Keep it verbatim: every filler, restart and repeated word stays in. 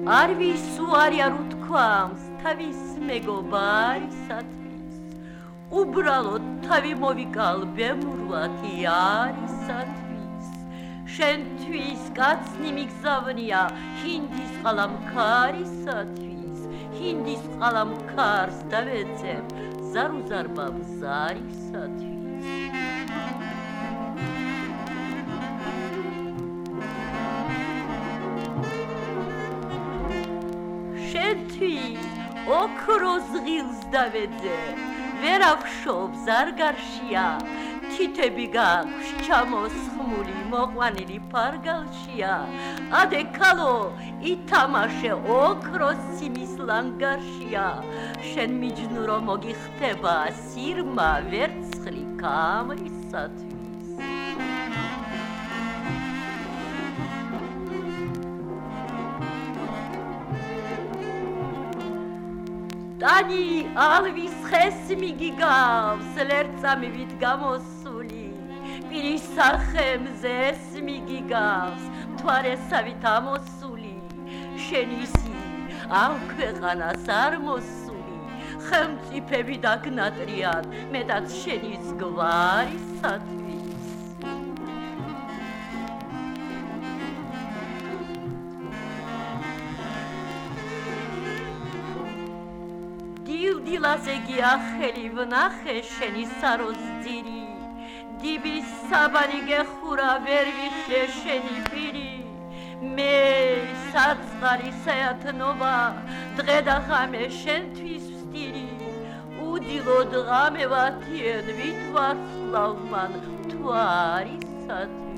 არ ვისუარი არ უთქვამს თავის მეგობარისათვის, უბრალოდ თავი მოვიკალბე მურვათი არისათვის, შენთვის კაცნი მიგზავნია ჰინდის ყალამქარისათვის, ჰინდის ყალამქარს დავეცემ ზარუზარბა ბზარისათვის. შენთვის ოქროს ღილს დავეძე, ვერავშობ ზარგარშია, თითები გაქვს ჩამოსხმული მოყვანილი ფარგალშია, ადე ქალო ითამაშე ოქროს სიმის ლანგარშია, შენ მიჯნურო მოგიხდება სირმა ვერცხლი კამრისათვის. ტანი ალვის ხეს მიგიგავს, ლერწამივით გამოსული, პირის სახემზე ეს მიგიგავს, მთვარესავით ამოსული, შენისი ამ ქვეყანას არ მოსული, ხელმწიფები დაგნატრიან, მეტად შენის გვარისათვის. დილდილას ეგი ახელი ვნახე შენი საროს ძირი, დიბის საბანი გეხურა ვერ ვიხე შენი პირი, მე საწყარი საათნობა დღე და ღამე შენთვის ვსტირი, უდილოდ ღამე ვათიენ ვითვარცხლავ მან მთვარისათვის.